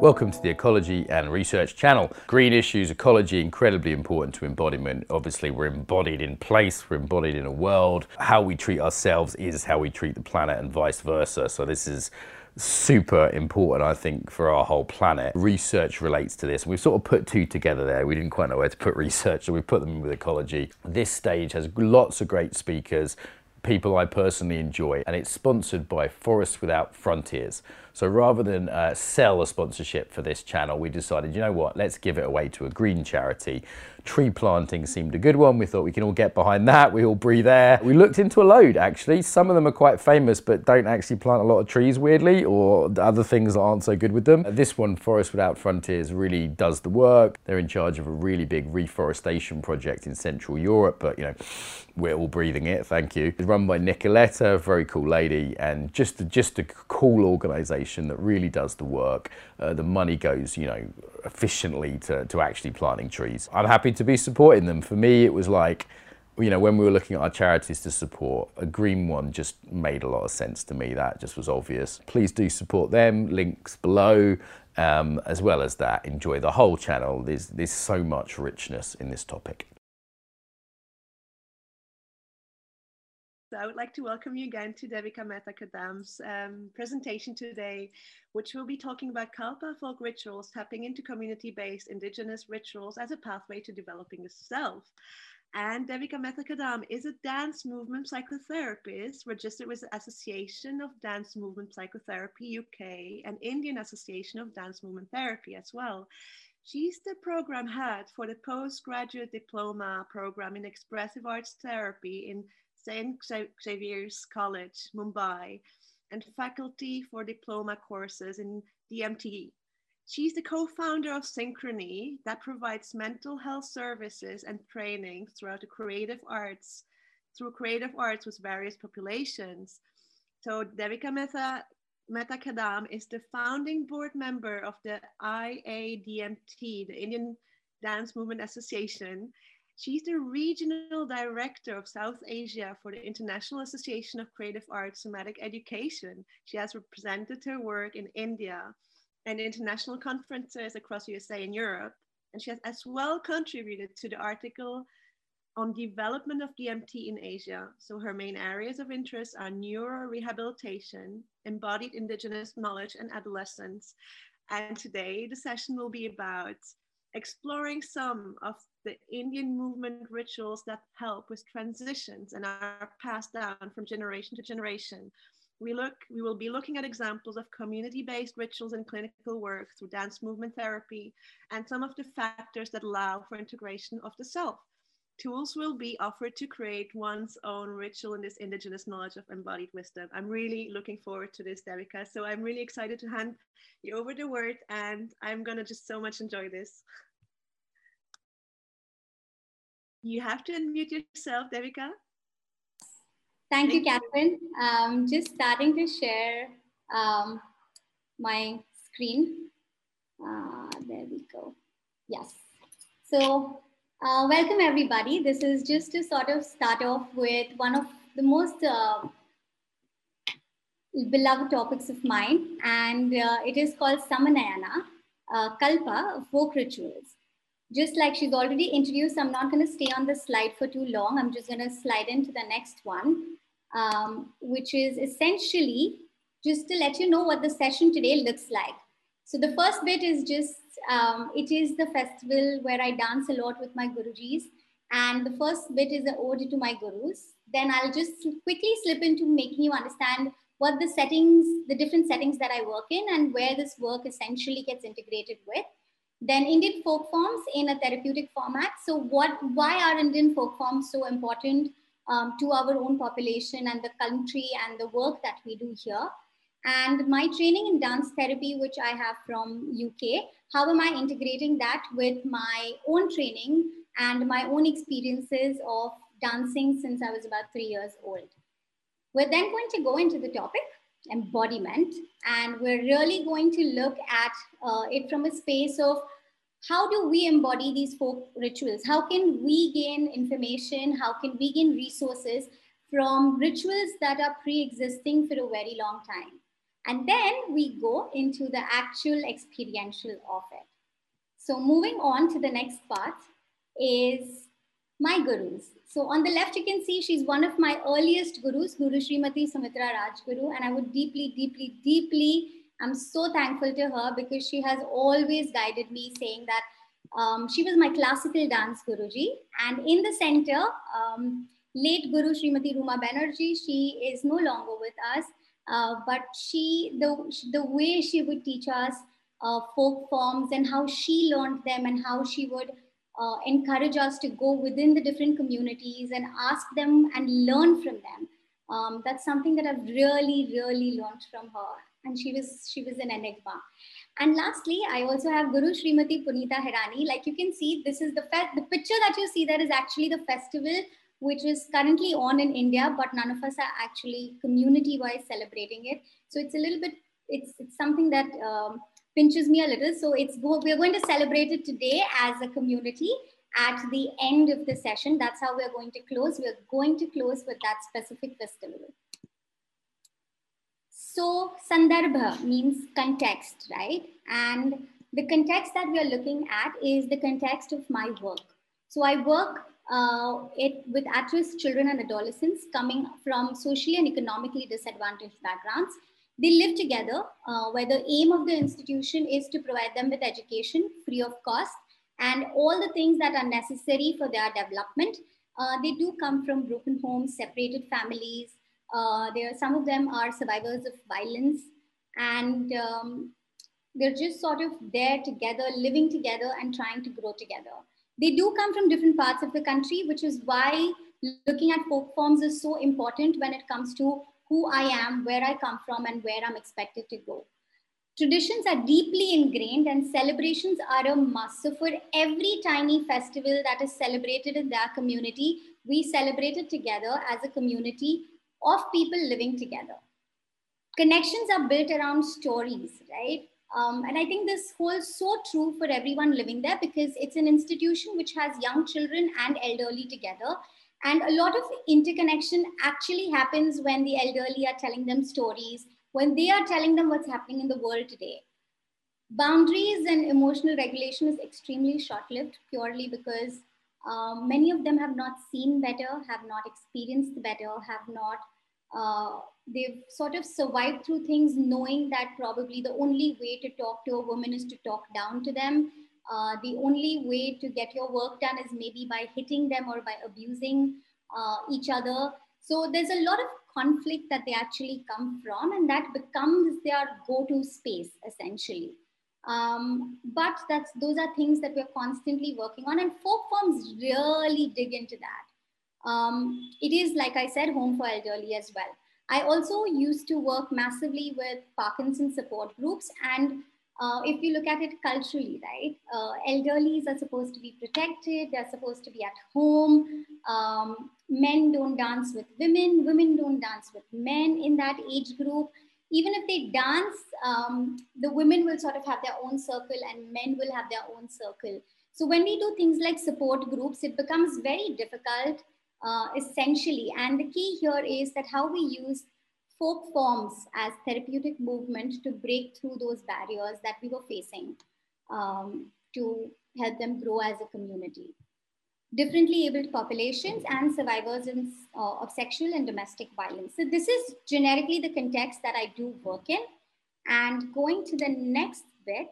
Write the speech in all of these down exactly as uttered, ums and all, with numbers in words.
Welcome to the Ecology and Research channel. Green issues, ecology, incredibly important to embodiment. Obviously, we're embodied in place, we're embodied in a world. How we treat ourselves is how we treat the planet and vice versa. So this is super important, I think, for our whole planet. Research relates to this. We've sort of put two together there. We didn't quite know where to put research, so we put them in with ecology. This stage has lots of great speakers, people I personally enjoy, and it's sponsored by Forests Without Frontiers. So rather than uh, sell a sponsorship for this channel, we decided, you know what, let's give it away to a green charity. Tree planting seemed a good one. We thought we can all get behind that. We all breathe air. We looked into a load, actually. Some of them are quite famous, but don't actually plant a lot of trees, weirdly, or other things that aren't so good with them. This one, Forests Without Frontiers, really does the work. They're in charge of a really big reforestation project in Central Europe, but, you know, we're all breathing it, thank you. It's run by Nicoletta, a very cool lady, and just, just a cool organisation that really does the work. Uh, the money goes, you know, efficiently to, to actually planting trees. I'm happy to be supporting them. For me, it was like, you know, when we were looking at our charities to support, a green one just made a lot of sense to me. That just was obvious. Please do support them, links below, um, as well as that, enjoy the whole channel. There's, there's so much richness in this topic. So I would like to welcome you again to Devika Mehta Kadam's um, presentation today, which will be talking about Kalpa folk rituals, tapping into community-based indigenous rituals as a pathway to developing the self. And Devika Mehta Kadam is a dance movement psychotherapist registered with the Association of Dance Movement Psychotherapy U K and Indian Association of Dance Movement Therapy as well. She's the program head for the postgraduate diploma program in expressive arts therapy in Saint Xavier's College, Mumbai, and faculty for diploma courses in D M T. She's the co-founder of Synchrony that provides mental health services and training throughout the creative arts, through creative arts with various populations. So Devika Mehta, Mehta Kadam is the founding board member of the I A D M T, the Indian Dance Movement Association. She's the regional director of South Asia for the International Association of Creative Arts Somatic Education. She has represented her work in India and international conferences across U S A and Europe. And she has as well contributed to the article on development of D M T in Asia. So her main areas of interest are neurorehabilitation, embodied indigenous knowledge, and adolescence. And today the session will be about exploring some of the Indian movement rituals that help with transitions and are passed down from generation to generation. We, look, we will be looking at examples of community-based rituals and clinical work through dance movement therapy and some of the factors that allow for integration of the self. Tools will be offered to create one's own ritual in this indigenous knowledge of embodied wisdom. I'm really looking forward to this, Devika. So I'm really excited to hand you over the word, and I'm gonna just so much enjoy this. You have to unmute yourself, Devika. Thank, Thank you, Catherine. Um, just starting to share um, my screen. Uh, there we go. Yes. So uh, welcome, everybody. This is just to sort of start off with one of the most uh, beloved topics of mine, and uh, it is called Samanayana, uh, Kalpa, folk rituals. Just like she's already introduced, I'm not going to stay on the slide for too long. I'm just going to slide into the next one, um, which is essentially just to let you know what the session today looks like. So the first bit is just, um, it is the festival where I dance a lot with my Gurujis. And the first bit is an ode to my Gurus. Then I'll just quickly slip into making you understand what the settings, the different settings that I work in and where this work essentially gets integrated with. Then Indian folk forms in a therapeutic format. So what, why are Indian folk forms so important um, to our own population and the country and the work that we do here? And my training in dance therapy, which I have from U K, how am I integrating that with my own training and my own experiences of dancing since I was about three years old? We're then going to go into the topic, embodiment, and we're really going to look at uh, it from a space of how do we embody these folk rituals? How can we gain information? How can we gain resources from rituals that are pre-existing for a very long time? And then we go into the actual experiential of it. So moving on to the next part is my gurus. So on the left, you can see she's one of my earliest gurus, Guru Srimati Sumitra Rajguru. And I would deeply, deeply, deeply, I'm so thankful to her because she has always guided me, saying that um, she was my classical dance Guruji. And in the center, um, late Guru Srimati Ruma Banerjee, she is no longer with us, uh, but she, the, the way she would teach us uh, folk forms and how she learned them and how she would Uh, encourage us to go within the different communities and ask them and learn from them. Um, that's something that I've really, really learned from her. And she was, she was an enigma. And lastly, I also have Guru Srimati Punita Hirani. Like you can see, this is the, fe- the picture that you see there is actually the festival, which is currently on in India, but none of us are actually community-wise celebrating it. So it's a little bit, it's, it's something that, um, pinches me a little. So it's we're going to celebrate it today as a community at the end of the session. That's how we're going to close. We're going to close with that specific festival. So Sandarbha means context, right? And the context that we are looking at is the context of my work. So I work uh, it, with at-risk children and adolescents coming from socially and economically disadvantaged backgrounds. They live together, uh, where the aim of the institution is to provide them with education free of cost and all the things that are necessary for their development. Uh, they do come from broken homes, separated families. Uh, there, some of them are survivors of violence, and um, they're just sort of there together, living together and trying to grow together. They do come from different parts of the country, which is why looking at folk forms is so important when it comes to who I am, where I come from, and where I'm expected to go. Traditions are deeply ingrained and celebrations are a must. So for every tiny festival that is celebrated in their community, we celebrate it together as a community of people living together. Connections are built around stories, right? Um, and I think this holds so true for everyone living there because it's an institution which has young children and elderly together. And a lot of interconnection actually happens when the elderly are telling them stories, when they are telling them what's happening in the world today. Boundaries and emotional regulation is extremely short-lived purely because um, many of them have not seen better, have not experienced better, have not, uh, they've sort of survived through things knowing that probably the only way to talk to a woman is to talk down to them. Uh, the only way to get your work done is maybe by hitting them or by abusing uh, each other. So there's a lot of conflict that they actually come from, and that becomes their go-to space, essentially. Um, but that's, those are things that we're constantly working on, and folk forms really dig into that. Um, it is, like I said, home for elderly as well. I also used to work massively with Parkinson's support groups, and Uh, if you look at it culturally, right, uh, elderlies are supposed to be protected, they're supposed to be at home, um, men don't dance with women, women don't dance with men in that age group. Even if they dance, um, the women will sort of have their own circle and men will have their own circle. So when we do things like support groups, it becomes very difficult, uh, essentially. And the key here is that how we use folk forms as therapeutic movement to break through those barriers that we were facing um, to help them grow as a community. Differently abled populations and survivors in, uh, of sexual and domestic violence. So this is generically the context that I do work in. And going to the next bit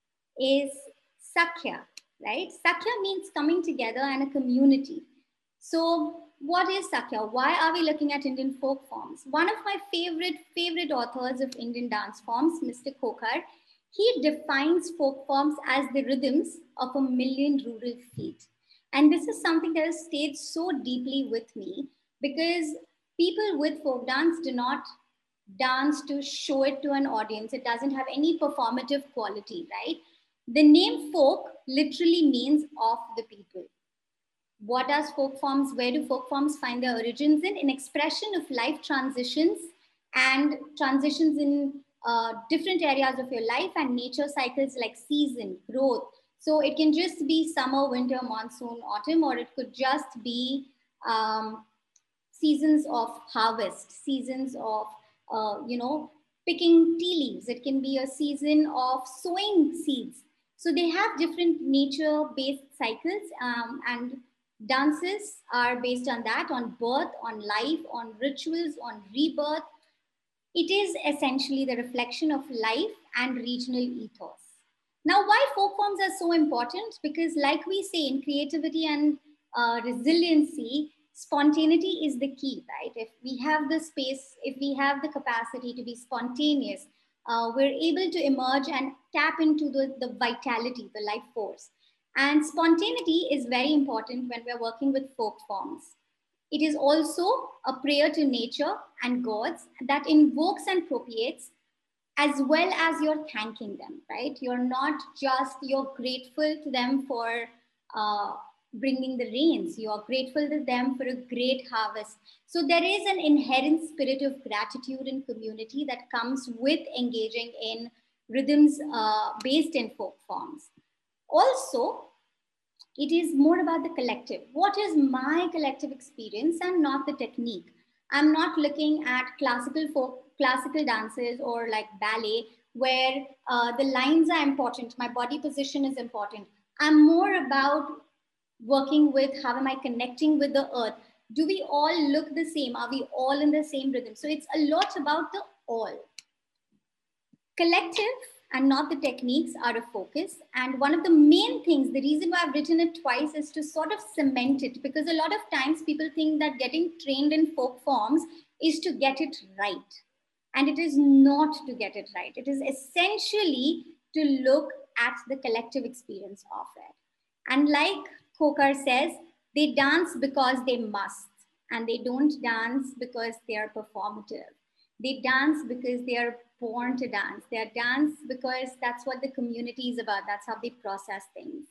is Sakhya, right? Sakhya means coming together and a community. So what is Sakhya? Why are we looking at Indian folk forms? One of my favorite, favorite authors of Indian dance forms, Mister Khokar, he defines folk forms as the rhythms of a million rural feet. And this is something that has stayed so deeply with me because people with folk dance do not dance to show it to an audience. It doesn't have any performative quality, right? The name folk literally means of the people. What are folk forms? Where do folk forms find their origins in? In expression of life transitions and transitions in uh, different areas of your life and nature cycles like season, growth. So it can just be summer, winter, monsoon, autumn, or it could just be um, seasons of harvest, seasons of, uh, you know, picking tea leaves. It can be a season of sowing seeds. So they have different nature-based cycles, um, and dances are based on that, on birth, on life, on rituals, on rebirth. It is essentially the reflection of life and regional ethos. Now, why folk forms are so important? Because like we say, in creativity and uh, resiliency, spontaneity is the key, right? If we have the space, if we have the capacity to be spontaneous, uh, we're able to emerge and tap into the, the vitality, the life force. And spontaneity is very important when we're working with folk forms. It is also a prayer to nature and gods that invokes and propitiates, as well as you're thanking them, right? You're not just, you're grateful to them for uh, bringing the rains. You are grateful to them for a great harvest. So there is an inherent spirit of gratitude and community that comes with engaging in rhythms uh, based in folk forms. Also, it is more about the collective. What is my collective experience and not the technique? I'm not looking at classical folk, classical dances or like ballet where uh, the lines are important, my body position is important. I'm more about working with how am I connecting with the earth? Do we all look the same? Are we all in the same rhythm? So it's a lot about the all. Collective and not the techniques are a focus. And one of the main things, the reason why I've written it twice is to sort of cement it, because a lot of times people think that getting trained in folk forms is to get it right. And it is not to get it right. It is essentially to look at the collective experience of it. And like Khokar says, they dance because they must, and they don't dance because they are performative. They dance because they are born to dance. They are dance because that's what the community is about. That's how they process things.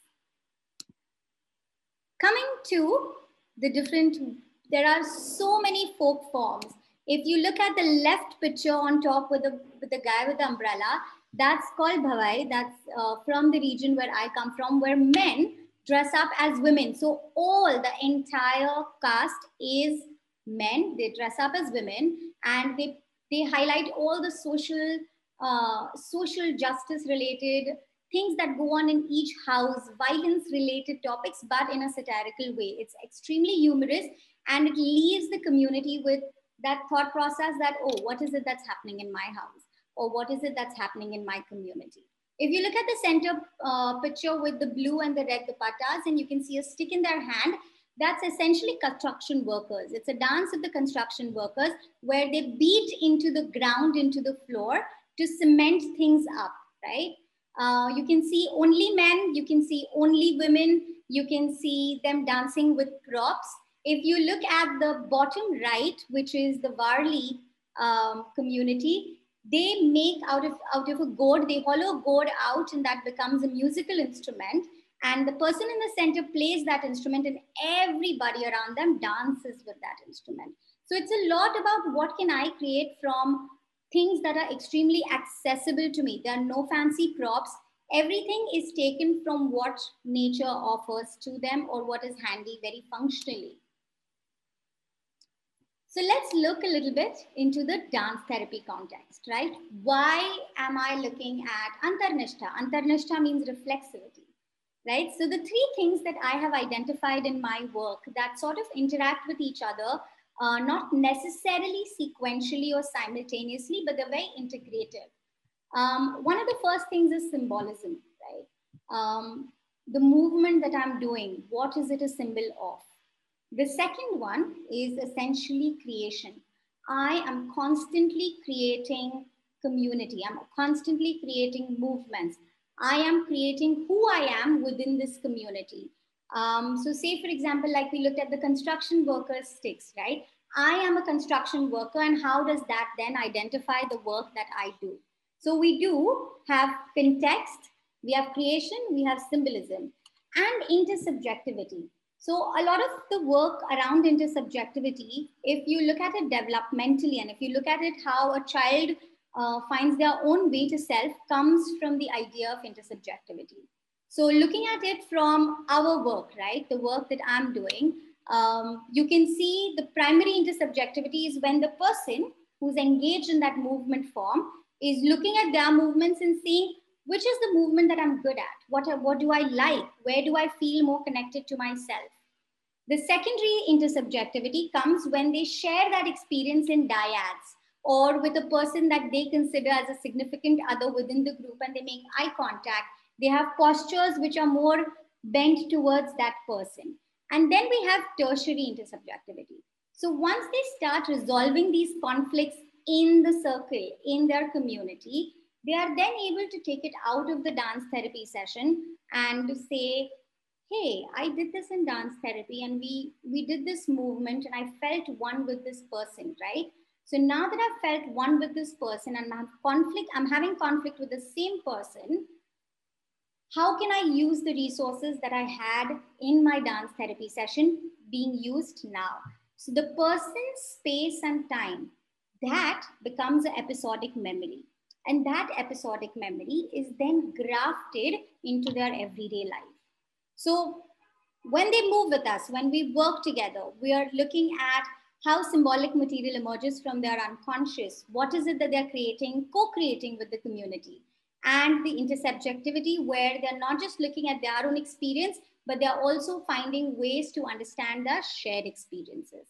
Coming to the different, there are so many folk forms. If you look at the left picture on top with the, with the guy with the umbrella, that's called Bhavai. That's uh, from the region where I come from, where men dress up as women. So all the entire cast is men. They dress up as women, and they, they highlight all the social, uh, social justice related things that go on in each house, violence related topics, but in a satirical way. It's extremely humorous, and it leaves the community with that thought process that, oh, what is it that's happening in my house? Or what is it that's happening in my community? If you look at the center uh, picture with the blue and the red dupattas, and you can see a stick in their hand, that's essentially construction workers. It's a dance of the construction workers where they beat into the ground, into the floor to cement things up, right? Uh, you can see only men, you can see only women, you can see them dancing with props. If you look at the bottom right, which is the Varli um, community, they make out of, out of a gourd, they hollow a gourd out, and that becomes a musical instrument. And the person in the center plays that instrument, and everybody around them dances with that instrument. So it's a lot about what can I create from things that are extremely accessible to me. There are no fancy props. Everything is taken from what nature offers to them or what is handy very functionally. So let's look a little bit into the dance therapy context, right? Why am I looking at Antarnishtha? Antarnishtha means reflexivity, right? So the three things that I have identified in my work that sort of interact with each other, uh, not necessarily sequentially or simultaneously, but they're very integrative. Um, one of the first things is symbolism, right? Um, the movement that I'm doing, what is it a symbol of? The second one is essentially creation. I am constantly creating community. I'm constantly creating movements. I am creating who I am within this community. Um, so say, for example, like we looked at the construction workers sticks, right? I am a construction worker, and how does that then identify the work that I do? So we do have context, we have creation, we have symbolism, and intersubjectivity. So a lot of the work around intersubjectivity, if you look at it developmentally, and if you look at it how a child uh, finds their own way to self, comes from the idea of intersubjectivity. So looking at it from our work, right, the work that I'm doing, um, you can see the primary intersubjectivity is when the person who's engaged in that movement form is looking at their movements and seeing which is the movement that I'm good at. What, what do I like? Where do I feel more connected to myself? The secondary intersubjectivity comes when they share that experience in dyads or with a person that they consider as a significant other within the group, and they make eye contact. They have postures which are more bent towards that person. And then we have tertiary intersubjectivity. So once they start resolving these conflicts in the circle, in their community, they are then able to take it out of the dance therapy session and to say, hey, I did this in dance therapy and we, we did this movement and I felt one with this person, right? So now that I've felt one with this person and I have conflict, I'm having conflict with the same person, how can I use the resources that I had in my dance therapy session being used now? So the person's space and time, that becomes an episodic memory. And that episodic memory is then grafted into their everyday life. So when they move with us, when we work together, we are looking at how symbolic material emerges from their unconscious. What is it that they're creating, co-creating with the community? And the intersubjectivity, where they're not just looking at their own experience, but they're also finding ways to understand their shared experiences.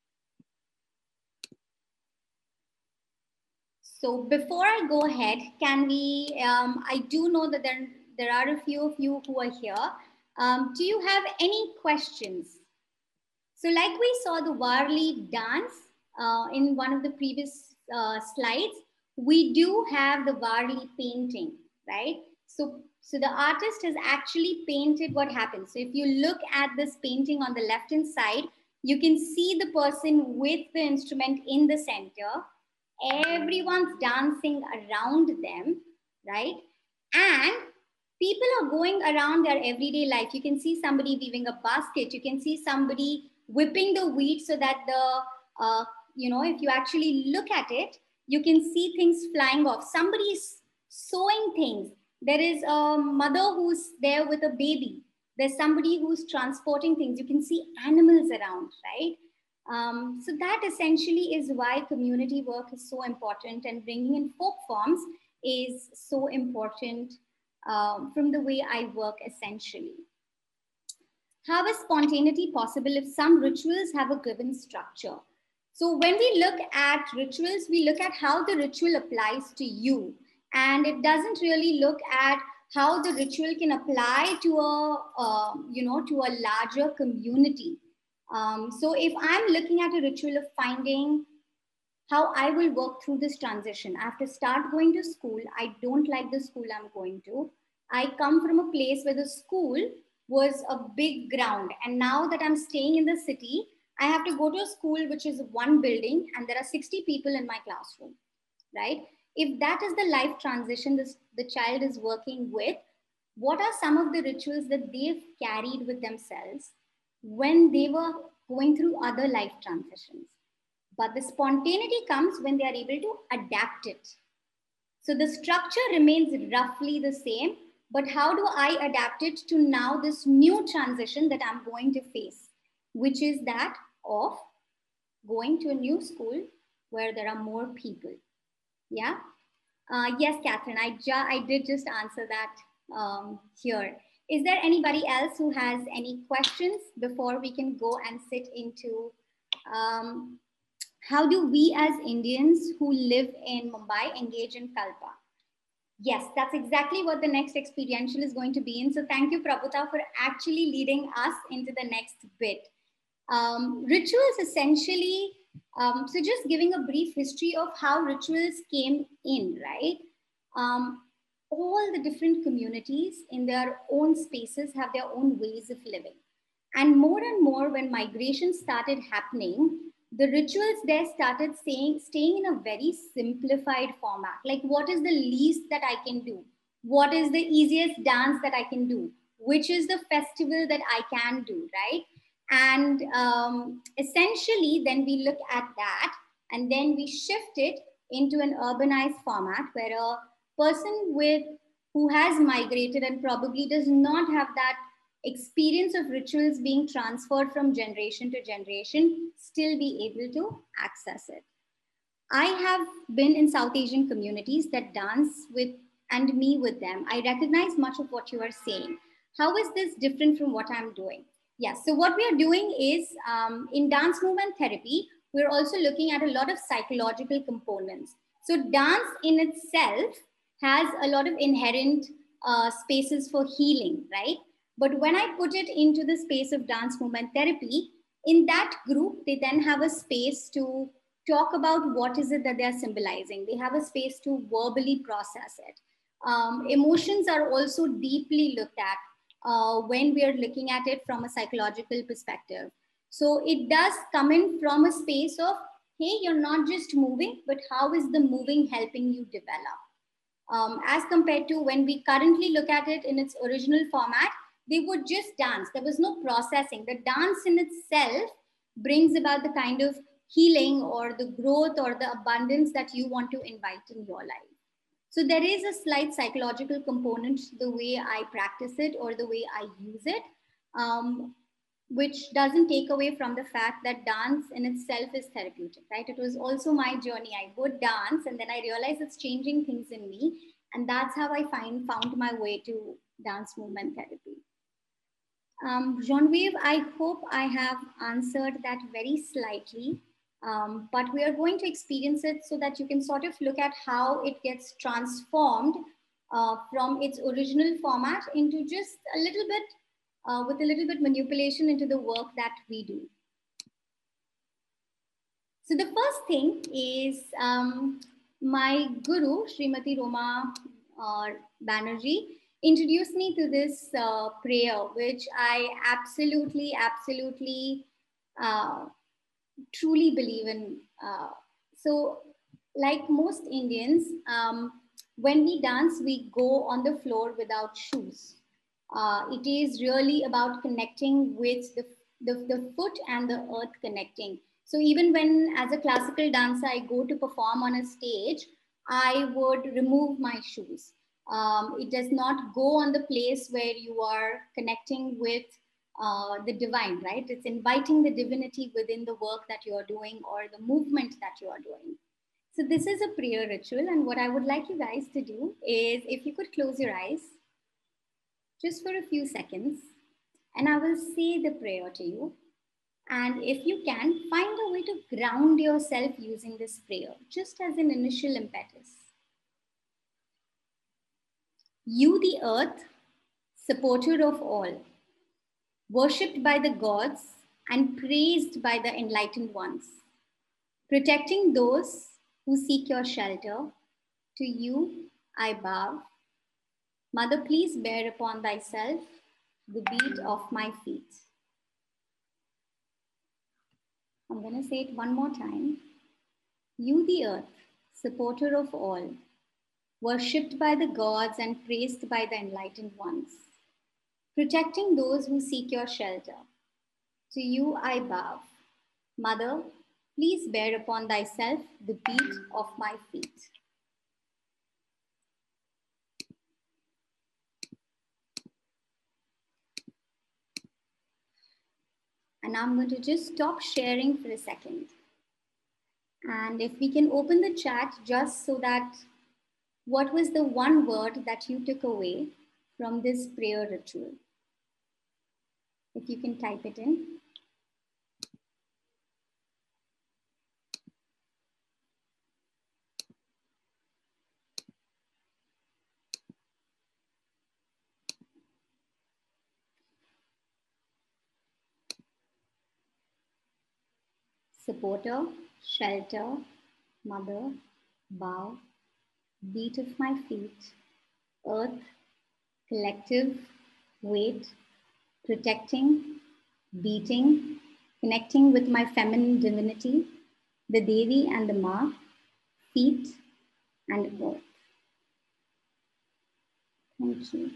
So before I go ahead, can we, um, I do know that there, there are a few of you who are here. Um, do you have any questions? So like we saw the Varli dance uh, in one of the previous uh, slides, we do have the Varli painting, right? So, so the artist has actually painted what happens. So if you look at this painting on the left-hand side, you can see the person with the instrument in the center. Everyone's dancing around them, right? And people are going around their everyday life. You can see somebody weaving a basket. You can see somebody whipping the wheat so that the, uh, you know, if you actually look at it, you can see things flying off. Somebody's sewing things. There is a mother who's there with a baby. There's somebody who's transporting things. You can see animals around, right? Um, so that essentially is why community work is so important, and bringing in folk forms is so important um, from the way I work essentially. How is spontaneity possible if some rituals have a given structure? So when we look at rituals, we look at how the ritual applies to you, and it doesn't really look at how the ritual can apply to a, uh, you know, to a larger community. Um, so if I'm looking at a ritual of finding how I will work through this transition, I have to start going to school. I don't like the school I'm going to. I come from a place where the school was a big ground. And now that I'm staying in the city, I have to go to a school which is one building and there are sixty people in my classroom, right? If that is the life transition this, the child is working with, what are some of the rituals that they've carried with themselves when they were going through other life transitions? But the spontaneity comes when they are able to adapt it. So the structure remains roughly the same, but how do I adapt it to now this new transition that I'm going to face, which is that of going to a new school where there are more people. Yeah. Uh, yes, Catherine, I, ju I did just answer that um, here. Is there anybody else who has any questions before we can go and sit into um, how do we as Indians who live in Mumbai engage in Kalpa? Yes, that's exactly what the next experiential is going to be in. So thank you, Prabhuta, for actually leading us into the next bit. Um, rituals essentially, um, so just giving a brief history of how rituals came in, right? Um, all the different communities in their own spaces have their own ways of living. And more and more when migration started happening, the rituals there started saying, staying in a very simplified format. Like, what is the least that I can do? What is the easiest dance that I can do? Which is the festival that I can do, right? And um, essentially, then we look at that and then we shift it into an urbanized format where a person with who has migrated and probably does not have that experience of rituals being transferred from generation to generation still be able to access it. I have been in South Asian communities that dance with and me with them. I recognize much of what you are saying. How is this different from what I'm doing? Yes, so what we are doing is um, in dance movement therapy, we're also looking at a lot of psychological components. So dance in itself has a lot of inherent uh, spaces for healing, right? But when I put it into the space of dance movement therapy, in that group, they then have a space to talk about what is it that they are symbolizing. They have a space to verbally process it. Um, emotions are also deeply looked at uh, when we are looking at it from a psychological perspective. So it does come in from a space of, hey, you're not just moving, but how is the moving helping you develop? Um, as compared to when we currently look at it in its original format, they would just dance. There was no processing. The dance in itself brings about the kind of healing or the growth or the abundance that you want to invite in your life. So there is a slight psychological component to the way I practice it or the way I use it, um, which doesn't take away from the fact that dance in itself is therapeutic, right? It was also my journey. I would dance and then I realized it's changing things in me. And that's how I find, found my way to dance movement therapy. Um, Genevieve, I hope I have answered that very slightly, um, but we are going to experience it so that you can sort of look at how it gets transformed uh, from its original format into just a little bit, uh, with a little bit manipulation into the work that we do. So the first thing is um, my guru, Srimati Roma uh, Banerjee, introduced me to this uh, prayer, which I absolutely, absolutely, uh, truly believe in. Uh, so like most Indians, um, when we dance, we go on the floor without shoes. Uh, it is really about connecting with the, the, the foot and the earth connecting. So even when as a classical dancer, I go to perform on a stage, I would remove my shoes. Um, it does not go on the place where you are connecting with uh, the divine, right? It's inviting the divinity within the work that you are doing or the movement that you are doing. So this is a prayer ritual. And what I would like you guys to do is if you could close your eyes just for a few seconds, and I will say the prayer to you. And if you can, find a way to ground yourself using this prayer, just as an initial impetus. You, the earth, supporter of all, worshipped by the gods and praised by the enlightened ones, protecting those who seek your shelter, to you I bow. Mother, please bear upon thyself the beat of my feet. I'm going to say it one more time. You, the earth, supporter of all, worshipped by the gods and praised by the enlightened ones, protecting those who seek your shelter. To you I bow. Mother, please bear upon thyself the beat of my feet. And I'm going to just stop sharing for a second. And if we can open the chat just so that what was the one word that you took away from this prayer ritual? If you can type it in. Supporter, shelter, mother, bow, beat of my feet, earth, collective, weight, protecting, beating, connecting with my feminine divinity, the Devi and the Ma, feet and earth. Thank you.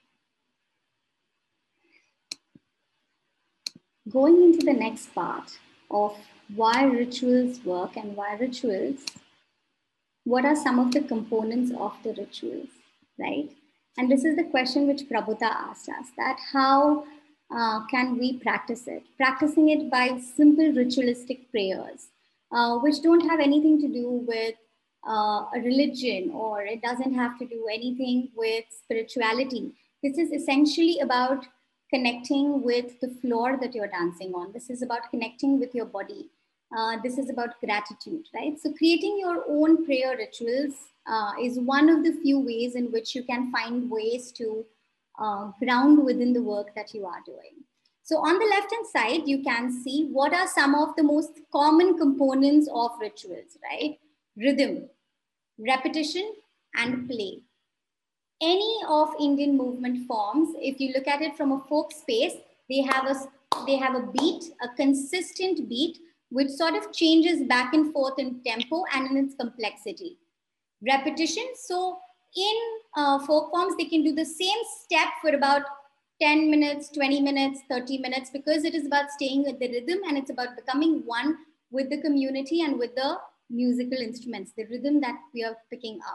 Going into the next part of why rituals work and why rituals, what are some of the components of the rituals, right? And this is the question which Prabhuta asked us, that how uh, can we practice it? Practicing it by simple ritualistic prayers. uh, which don't have anything to do with uh, a religion, or it doesn't have to do anything with spirituality. This is essentially about connecting with the floor that you're dancing on. This is about connecting with your body. Uh, this is about gratitude, right? So creating your own prayer rituals uh, is one of the few ways in which you can find ways to uh, ground within the work that you are doing. So on the left-hand side, you can see what are some of the most common components of rituals, right? Rhythm, repetition, and play. Any of Indian movement forms, if you look at it from a folk space, they have a, they have a beat, a consistent beat, which sort of changes back and forth in tempo and in its complexity. Repetition, so in uh, folk forms, they can do the same step for about ten minutes, twenty minutes, thirty minutes, because it is about staying with the rhythm and it's about becoming one with the community and with the musical instruments, the rhythm that we are picking up.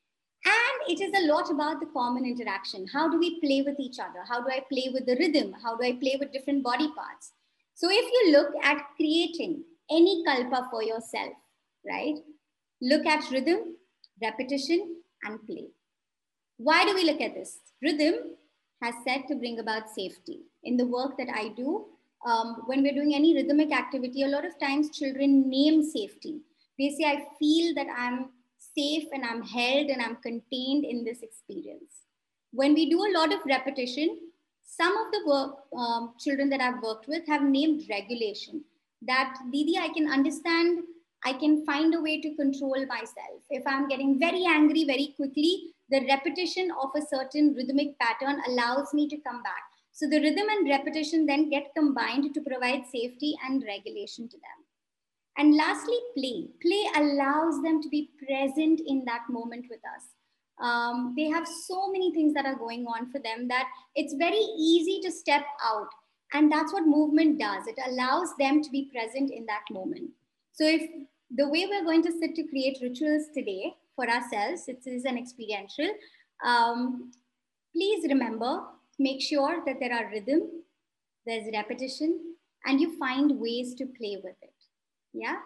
And it is a lot about the common interaction. How do we play with each other? How do I play with the rhythm? How do I play with different body parts? So if you look at creating any kalpa for yourself, right? Look at rhythm, repetition, and play. Why do we look at this? Rhythm has said to bring about safety. In the work that I do, um, when we're doing any rhythmic activity, a lot of times children name safety. They say, I feel that I'm safe and I'm held and I'm contained in this experience. When we do a lot of repetition, some of the work, um, children that I've worked with have named regulation. That, Didi, I can understand, I can find a way to control myself. If I'm getting very angry very quickly, the repetition of a certain rhythmic pattern allows me to come back. So the rhythm and repetition then get combined to provide safety and regulation to them. And lastly, play. Play allows them to be present in that moment with us. Um, they have so many things that are going on for them that it's very easy to step out. And that's what movement does. It allows them to be present in that moment. So if the way we're going to sit to create rituals today for ourselves, it is an experiential, um, please remember, make sure that there are rhythm, there's repetition, and you find ways to play with it. Yeah.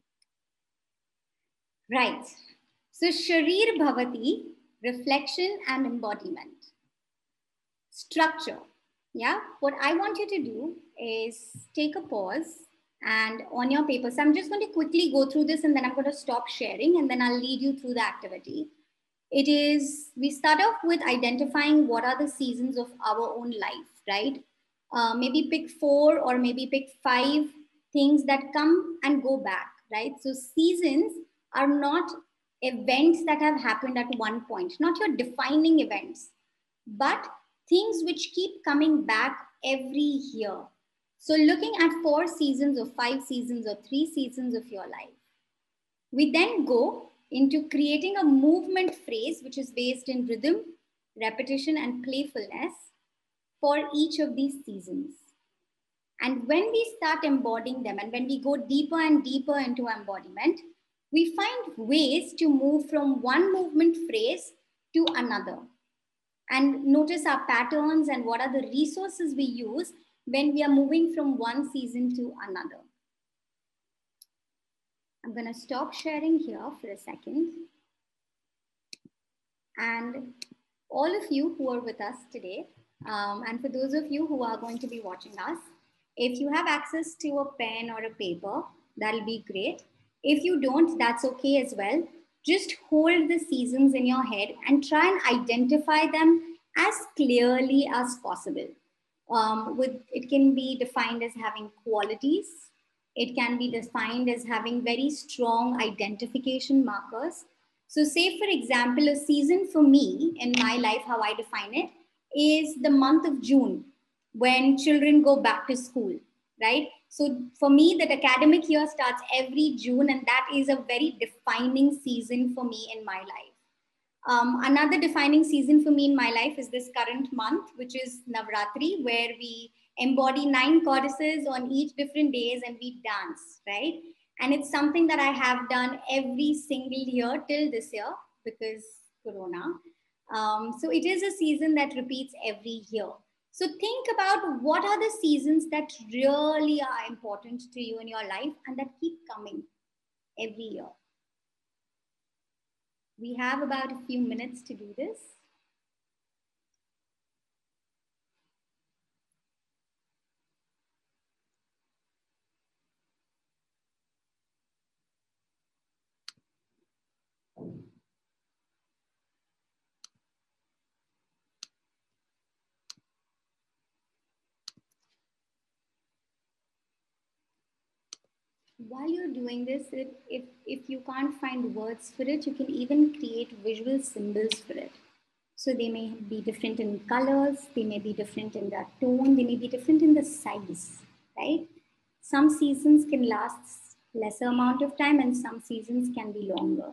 Right. So Sharir Bhavati, reflection and embodiment. Structure. Yeah. What I want you to do is take a pause and on your paper. So I'm just going to quickly go through this and then I'm going to stop sharing and then I'll lead you through the activity. It is, we start off with identifying what are the seasons of our own life, right? Uh, maybe pick four or maybe pick five things that come and go back, right? So seasons are not events that have happened at one point, not your defining events, but things which keep coming back every year. So looking at four seasons or five seasons or three seasons of your life. We then go into creating a movement phrase, which is based in rhythm, repetition, and playfulness for each of these seasons. And when we start embodying them and when we go deeper and deeper into embodiment, we find ways to move from one movement phrase to another. And notice our patterns and what are the resources we use when we are moving from one season to another. I'm going to stop sharing here for a second. And all of you who are with us today, um, and for those of you who are going to be watching us, if you have access to a pen or a paper, that'll be great. If you don't, that's okay as well. Just hold the seasons in your head and try and identify them as clearly as possible. Um, with, it can be defined as having qualities. It can be defined as having very strong identification markers. So say, for example, a season for me in my life, how I define it, is the month of June, when children go back to school, right? So for me, that academic year starts every June, and that is a very defining season for me in my life. Um, another defining season for me in my life is this current month, which is Navratri, where we embody nine goddesses on each different days and we dance, right? And it's something that I have done every single year till this year because Corona. Um, so it is a season that repeats every year. So think about what are the seasons that really are important to you in your life and that keep coming. every year. We have about a few minutes to do this. While you're doing this, if, if, if you can't find words for it, you can even create visual symbols for it. So they may be different in colors, they may be different in the tone, they may be different in the size, right? Some seasons can last lesser amount of time and some seasons can be longer.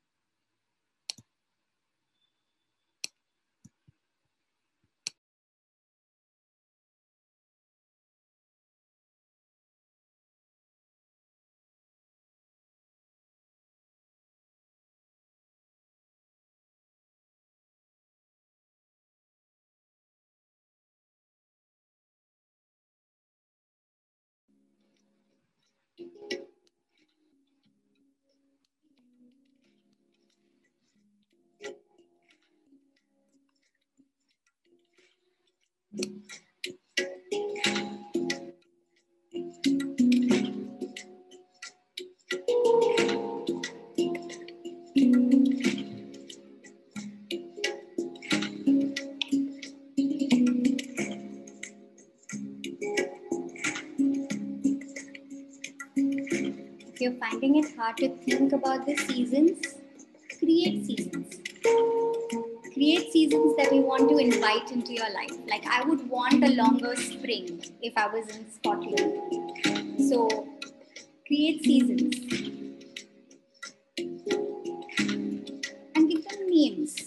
If you're finding it hard to think about the seasons, create seasons. Create seasons that you want to invite into your life. Like I would want a longer spring if I was in Scotland. So create seasons and give them names.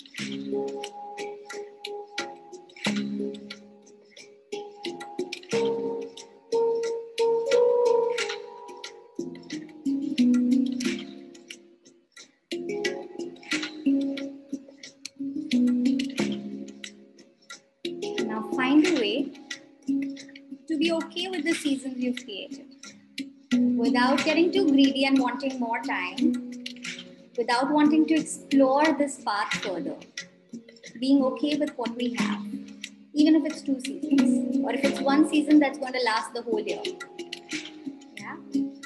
Okay with the seasons you've created without getting too greedy and wanting more time, without wanting to explore this path further, being okay with what we have, even if it's two seasons or if it's one season that's going to last the whole year. Yeah.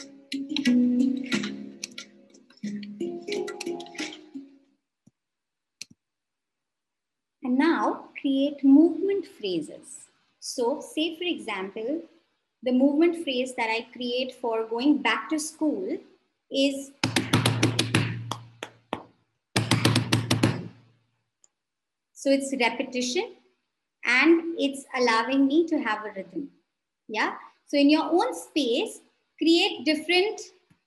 And now create movement phrases. So say, for example, the movement phrase that I create for going back to school is so it's repetition and it's allowing me to have a rhythm. Yeah. So in your own space, create different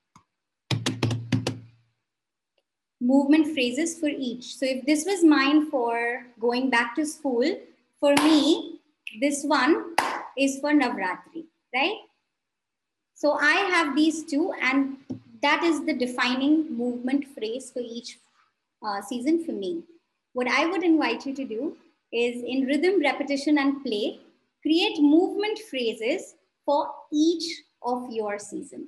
movement phrases for each. So if this was mine for going back to school, for me, this one is for Navratri, right? So I have these two, and that is the defining movement phrase for each uh, season for me. What I would invite you to do is in rhythm, repetition, and play, create movement phrases for each of your seasons.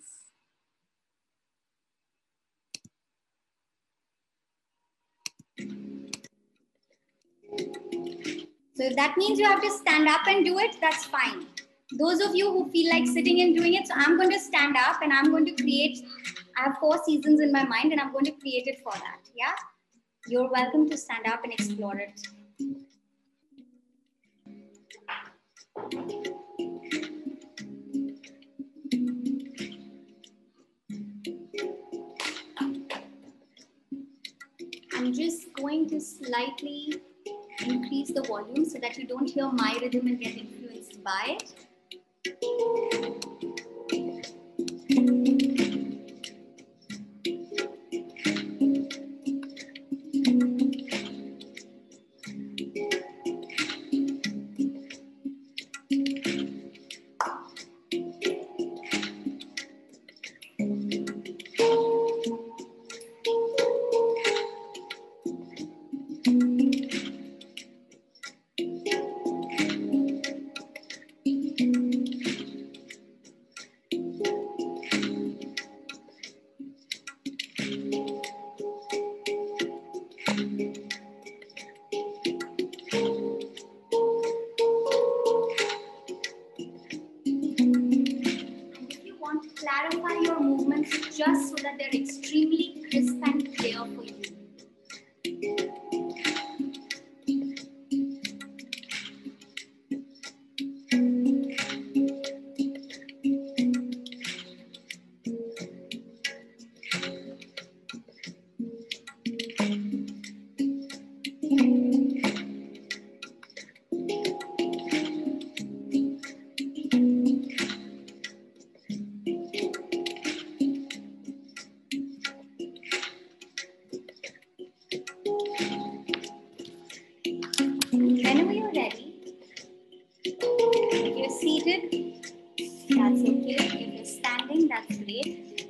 So if that means you have to stand up and do it, that's fine. Those of you who feel like sitting and doing it, so I'm going to stand up and I'm going to create, I have four seasons in my mind and I'm going to create it for that, yeah? You're welcome to stand up and explore it. I'm just going to slightly increase the volume so that you don't hear my rhythm and get influenced by it. clarify your movements just so that they're extremely crisp and clear for you. Whenever you're ready, if you're seated, that's okay. If you're standing, that's great.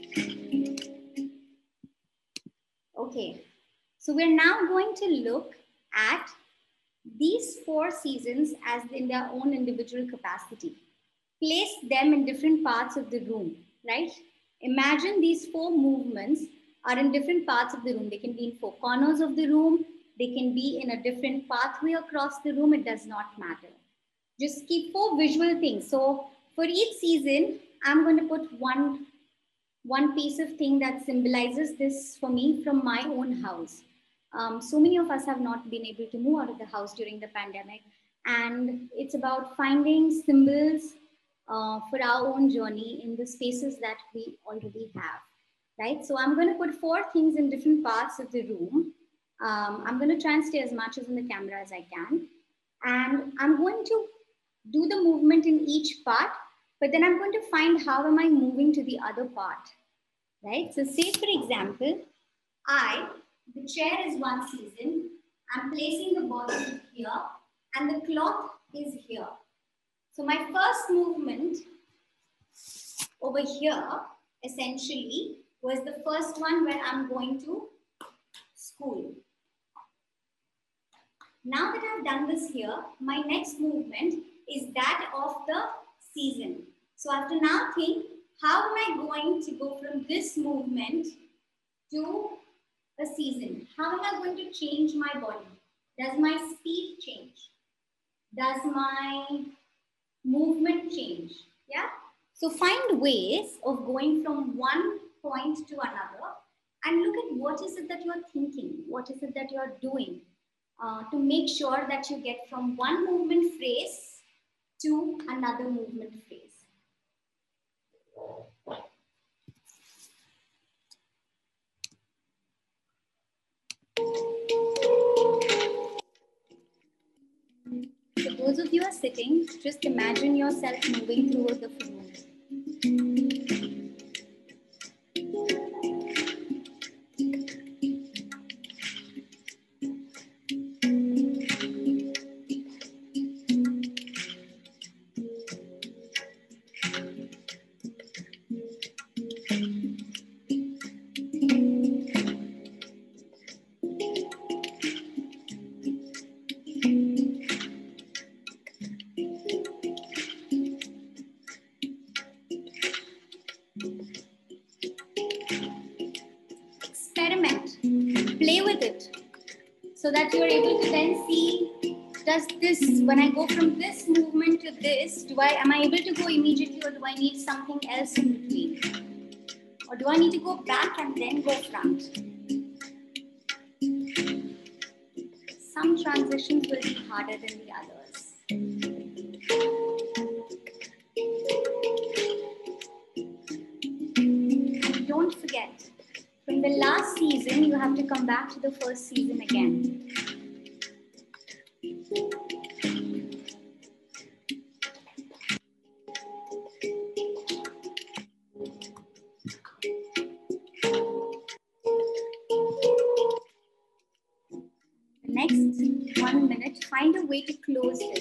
Okay, so we're now going to look at these four seasons as in their own individual capacity. Place them in different parts of the room, right? Imagine these four movements are in different parts of the room. They can be in four corners of the room. They can be in a different pathway across the room. It does not matter. Just keep four visual things. So for each season, I'm going to put one, one piece of thing that symbolizes this for me from my own house. Um, so many of us have not been able to move out of the house during the pandemic. And it's about finding symbols uh, for our own journey in the spaces that we already have, right? So I'm going to put four things in different parts of the room. Um, I'm going to try and stay as much as in the camera as I can. And I'm going to do the movement in each part, but then I'm going to find how am I moving to the other part, right? So say, for example, I, the chair is one season. I'm placing the body here and the cloth is here. So my first movement over here essentially was the first one where I'm going to school. Now that I've done this here, my next movement is that of the season. So I have to now think, how am I going to go from this movement to a season? How am I going to change my body? Does my speed change? Does my movement change? Yeah. So find ways of going from one point to another and look at what is it that you're thinking? What is it that you're doing? Uh, to make sure that you get from one movement phrase to another movement phrase. So those of you who are sitting, just imagine yourself moving through the room. So that you're able to then see, does this, when I go from this movement to this, do I, am I able to go immediately or do I need something else in between? Or do I need to go back and then go front? Some transitions will be harder than the others. And don't forget, from the last season, you have to come back to the first season again. The next one minute, find a way to close this.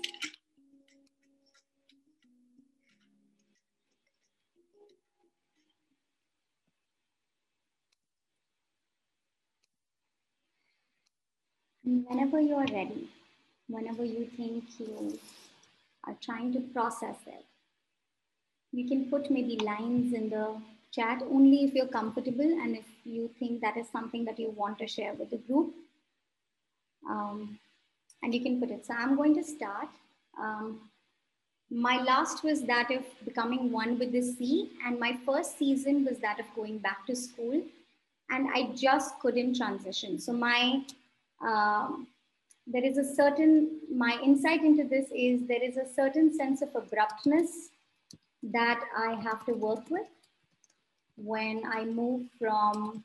And whenever you're ready, whenever you think you are trying to process it, you can put maybe lines in the chat only if you're comfortable and if you think that is something that you want to share with the group. Um, and you can put it. So I'm going to start. Um, My last was that of becoming one with the sea, and my first season was that of going back to school, and I just couldn't transition. So my um, there is a certain, my insight into this is there is a certain sense of abruptness that I have to work with when I move from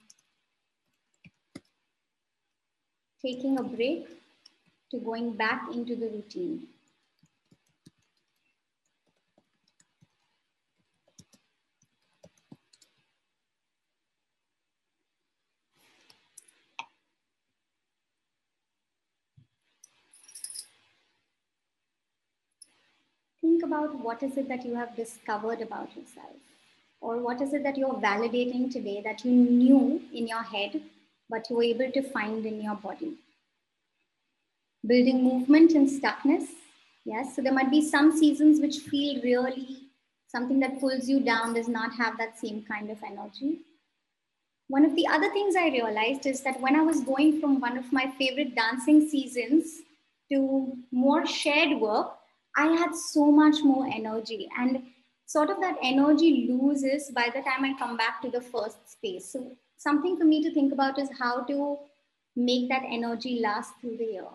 taking a break to going back into the routine. Think about what is it that you have discovered about yourself, or what is it that you're validating today that you knew in your head, but you were able to find in your body. Building movement and stuckness. Yes, so there might be some seasons which feel really something that pulls you down, does not have that same kind of energy. One of the other things I realized is that when I was going from one of my favorite dancing seasons to more shared work, I had so much more energy, and sort of that energy loses by the time I come back to the first space. So something for me to think about is how to make that energy last through the year.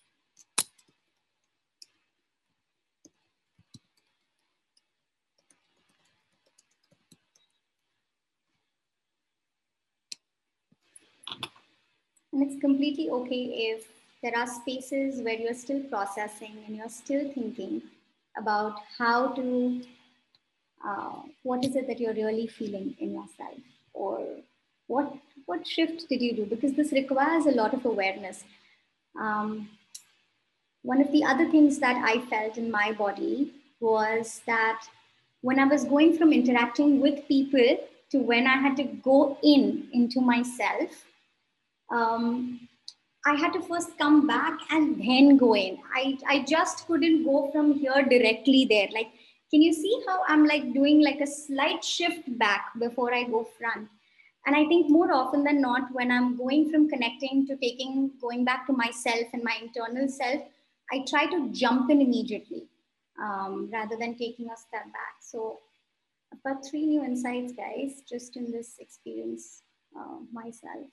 And it's completely okay if there are spaces where you're still processing and you're still thinking about how to, uh, what is it that you're really feeling in yourself, or what, what shift did you do? Because this requires a lot of awareness. Um, one of the other things that I felt in my body was that when I was going from interacting with people to when I had to go in into myself, um, I had to first come back and then go in. I, I just couldn't go from here directly there. Like, can you see how I'm like doing like a slight shift back before I go front? And I think more often than not, when I'm going from connecting to taking, going back to myself and my internal self, I try to jump in immediately um, rather than taking a step back. So I've got three new insights, guys, just in this experience uh, myself.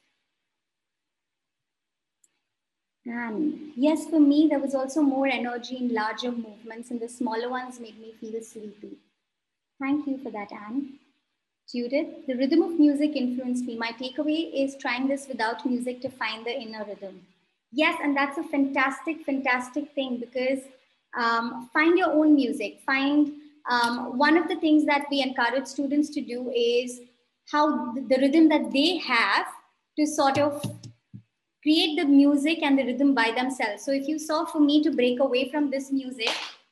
And yes, for me, there was also more energy in larger movements, and the smaller ones made me feel sleepy. Thank you for that, Anne. Judith, the rhythm of music influenced me. My takeaway is trying this without music to find the inner rhythm. Yes, and that's a fantastic, fantastic thing, because um, find your own music. Find um, one of the things that we encourage students to do is how the rhythm that they have to sort of create the music and the rhythm by themselves. So if you saw, for me to break away from this music,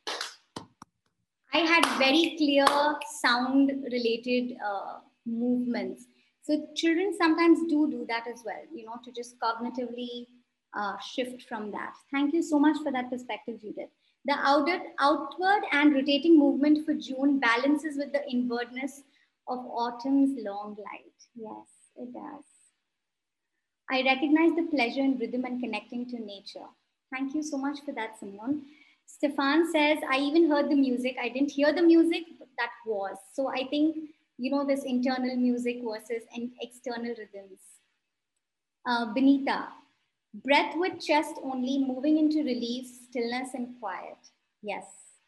I had very clear sound related uh, movements. So children sometimes do do that as well, you know, to just cognitively uh, shift from that. Thank you so much for that perspective, Judith. The outward, outward and rotating movement for June balances with the inwardness of autumn's long light. Yes, it does. I recognize the pleasure in rhythm and connecting to nature. Thank you so much for that, Simone. Stefan says, I even heard the music. I didn't hear the music, but that was. So I think, you know, this internal music versus an external rhythms. Uh, Benita, breath with chest only, moving into relief, stillness and quiet. Yes.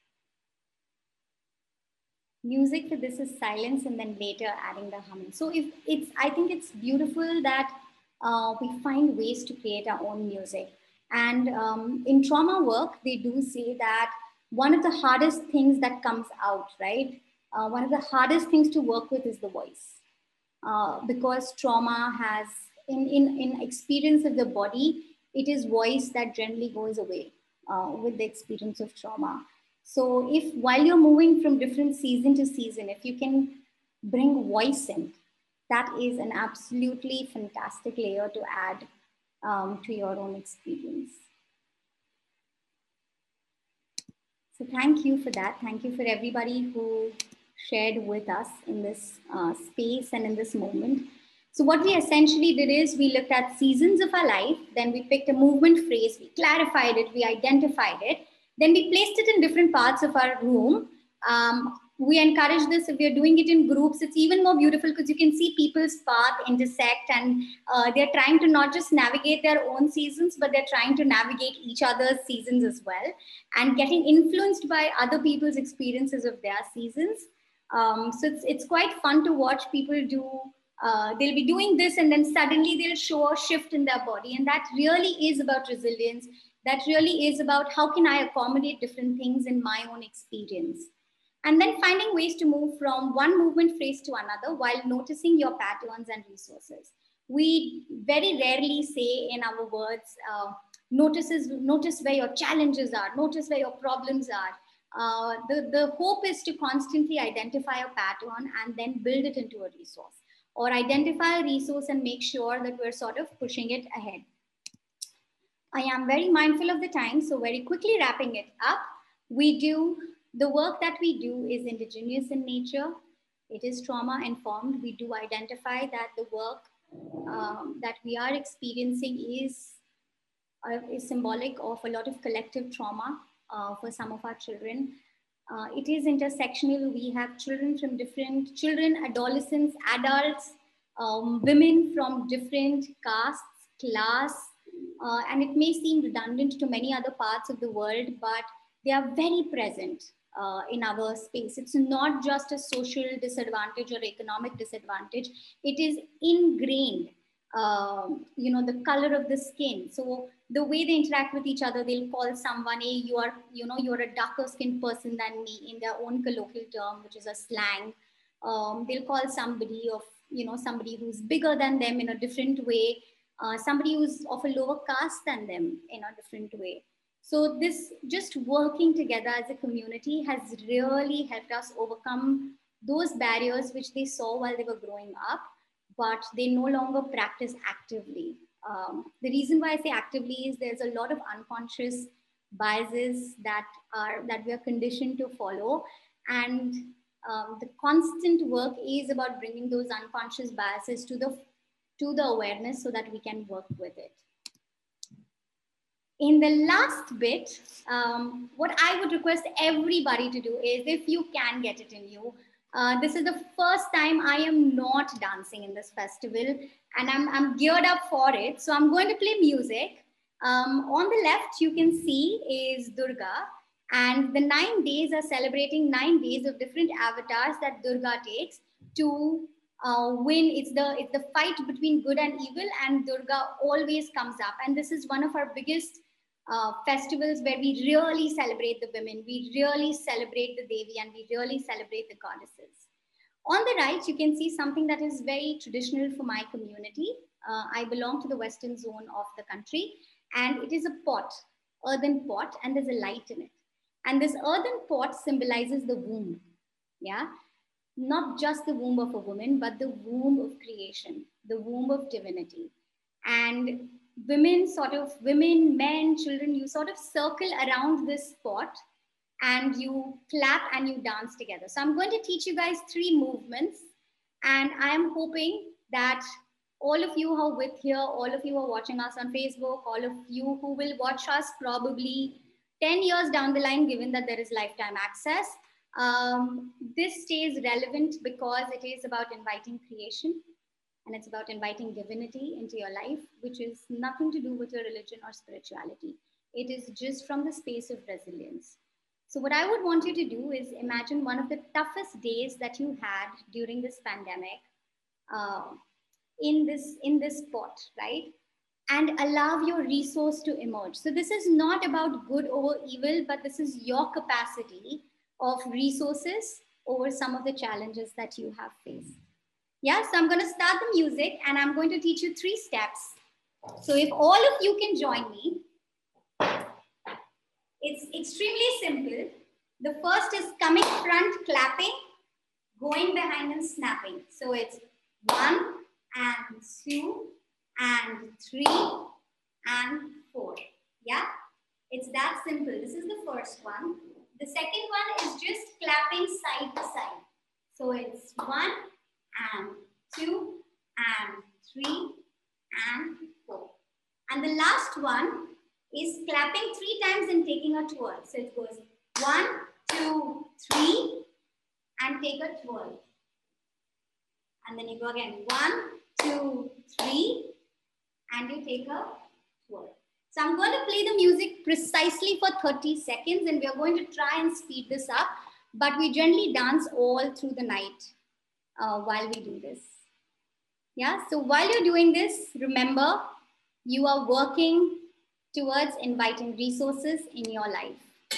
Music for this is silence, and then later adding the humming. So if it's, I think it's beautiful that uh, we find ways to create our own music. And um, in trauma work, they do say that one of the hardest things that comes out, right? Uh, one of the hardest things to work with is the voice. Uh, because trauma has, in, in, in experience of the body, it is voice that generally goes away uh, with the experience of trauma. So if while you're moving from different season to season, if you can bring voice in, that is an absolutely fantastic layer to add um, to your own experience. So thank you for that. Thank you for everybody who shared with us in this uh, space and in this moment. So what we essentially did is we looked at seasons of our life, then we picked a movement phrase, we clarified it, we identified it, Then we placed it in different parts of our room. Um, we encourage this. If we're doing it in groups, it's even more beautiful because you can see people's path intersect, and uh, they're trying to not just navigate their own seasons, but they're trying to navigate each other's seasons as well, and getting influenced by other people's experiences of their seasons. Um, so it's, it's quite fun to watch people do. Uh, they'll be doing this and then suddenly they'll show a shift in their body. And that really is about resilience. That really is about how can I accommodate different things in my own experience. And then finding ways to move from one movement phase to another while noticing your patterns and resources. We very rarely say in our words, uh, notices, notice where your challenges are, notice where your problems are. Uh, the, the hope is to constantly identify a pattern and then build it into a resource, or identify a resource and make sure that we're sort of pushing it ahead. I am very mindful of the time, so very quickly wrapping it up. We do, the work that we do is indigenous in nature. It is trauma informed. We do identify that the work um, that we are experiencing is, uh, is symbolic of a lot of collective trauma uh, for some of our children. Uh, it is intersectional. We have children from different, children, adolescents, adults, um, women from different castes, class, uh, and it may seem redundant to many other parts of the world, but they are very present uh, in our space. It's not just a social disadvantage or economic disadvantage. It is ingrained. Um, you know, the color of the skin. So the way they interact with each other, they'll call someone, hey, you are, you know, you're a darker skinned person than me in their own colloquial term, which is a slang. Um, they'll call somebody of, you know, somebody who's bigger than them in a different way, uh, somebody who's of a lower caste than them in a different way. So this just working together as a community has really helped us overcome those barriers which they saw while they were growing up, but they no longer practice actively. Um, the reason why I say actively is there's a lot of unconscious biases that are that we are conditioned to follow, and um, the constant work is about bringing those unconscious biases to the to the awareness so that we can work with it. In the last bit, um, what I would request everybody to do is, if you can get it in you, Uh, this is the first time I am not dancing in this festival, and I'm, I'm geared up for it. So I'm going to play music. Um, on the left, you can see is Durga, and the nine days are celebrating nine days of different avatars that Durga takes to uh, win. It's the, it's the fight between good and evil, and Durga always comes up. And this is one of our biggest Uh, festivals where we really celebrate the women, we really celebrate the Devi, and we really celebrate the goddesses. On the right, you can see something that is very traditional for my community. Uh, I belong to the western zone of the country, and it is a pot, earthen pot, and there's a light in it. And this earthen pot symbolizes the womb, yeah? Not just the womb of a woman, but the womb of creation, the womb of divinity. And women sort of, women, men, children, you sort of circle around this pot and you clap and you dance together. So I'm going to teach you guys three movements, and I'm hoping that all of you who are with here, all of you who are watching us on Facebook, all of you who will watch us probably ten years down the line, given that there is lifetime access, um, this stays relevant because it is about inviting creation. And it's about inviting divinity into your life, which is nothing to do with your religion or spirituality. It is just from the space of resilience. So what I would want you to do is imagine one of the toughest days that you had during this pandemic uh, in this, in this spot, right? And allow your resource to emerge. So this is not about good over evil, but this is your capacity of resources over some of the challenges that you have faced. Yeah, so I'm going to start the music and I'm going to teach you three steps. So if all of you can join me, it's extremely simple. The first is coming front, clapping, going behind and snapping. So it's one and two and three and four. Yeah, it's that simple. This is the first one. The second one is just clapping side to side. So it's one and two and three and four. And the last one is clapping three times and taking a twirl. So it goes one, two, three, and take a twirl. And then you go again, one, two, three, and you take a twirl. So I'm going to play the music precisely for thirty seconds, and we are going to try and speed this up, but we generally dance all through the night uh, while we do this. Yeah, so while you're doing this, remember, you are working towards inviting resources in your life.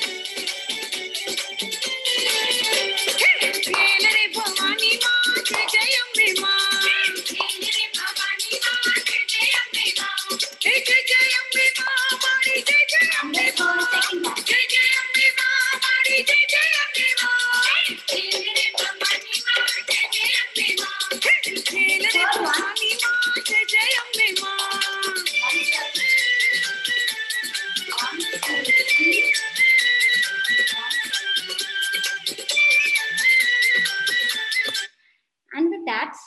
And with that,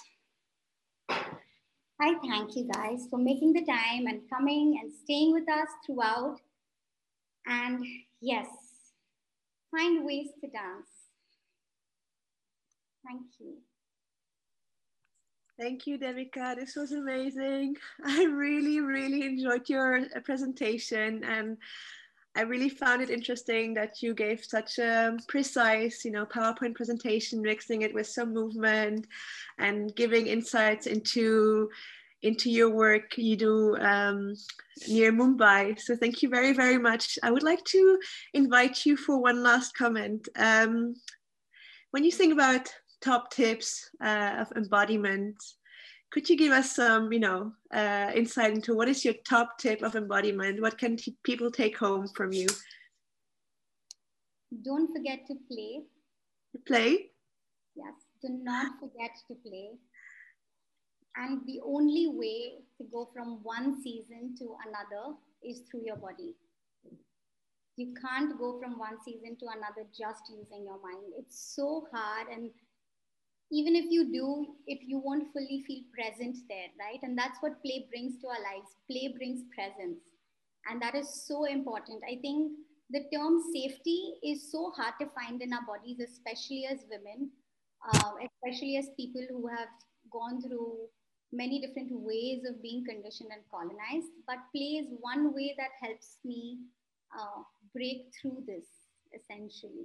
I thank you guys for making the time and coming and staying with us throughout. And yes, find ways to dance. Thank you. Thank you, Devika. This was amazing. I really, really enjoyed your presentation, and I really found it interesting that you gave such a precise, you know, PowerPoint presentation, mixing it with some movement and giving insights into into your work you do um, near Mumbai. So thank you very, very much. I would like to invite you for one last comment. Um, when you think about top tips uh, of embodiment, could you give us some, you know, uh, insight into what is your top tip of embodiment? What can people take home from you? Don't forget to play. Play? Yes, do not forget to play. And the only way to go from one season to another is through your body. You can't go from one season to another just using your mind. It's so hard. And even if you do, if you won't fully feel present there, right? And that's what play brings to our lives. Play brings presence. And that is so important. I think the term safety is so hard to find in our bodies, especially as women, uh, especially as people who have gone through many different ways of being conditioned and colonized. But play is one way that helps me uh, break through this, essentially.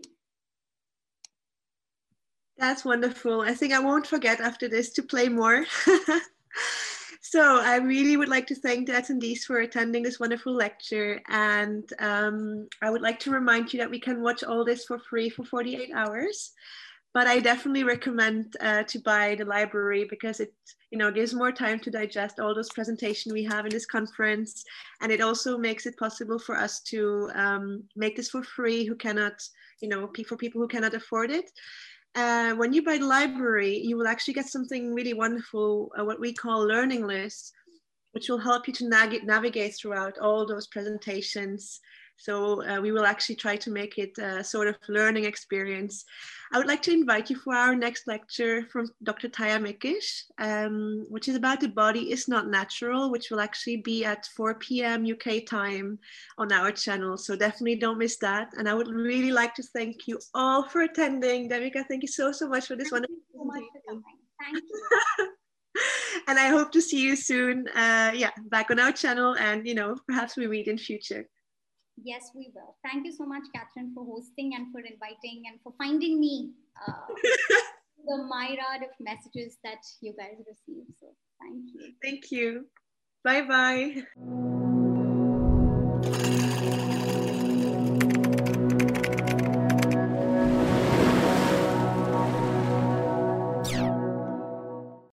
That's wonderful. I think I won't forget after this to play more. So I really would like to thank the attendees for attending this wonderful lecture. And um, I would like to remind you that we can watch all this for free for forty-eight hours. But I definitely recommend uh, to buy the library, because it, you know, gives more time to digest all those presentations we have in this conference. And it also makes it possible for us to um, make this for free, who cannot, you know, for people who cannot afford it. Uh, when you buy the library, you will actually get something really wonderful, uh, what we call learning lists, which will help you to navigate, navigate throughout all those presentations. So uh, we will actually try to make it a sort of learning experience. I would like to invite you for our next lecture from Doctor Taya Mikish, um, which is about the body is not natural, which will actually be at four p m U K time on our channel. So definitely don't miss that. And I would really like to thank you all for attending. Devika, thank you so, so much for this Thank wonderful you so much for coming. Thank you. And I hope to see you soon, uh, yeah, back on our channel, and, you know, perhaps we meet in future. Yes, we will. Thank you so much, Catherine, for hosting and for inviting and for finding me uh, the myriad of messages that you guys receive. So thank you. Thank you. Bye-bye.